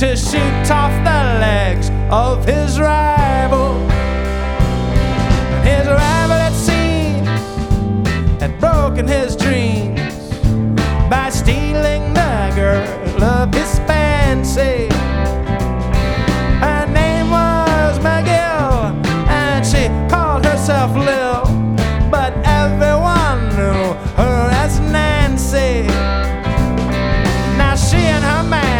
to shoot off the legs of his rival.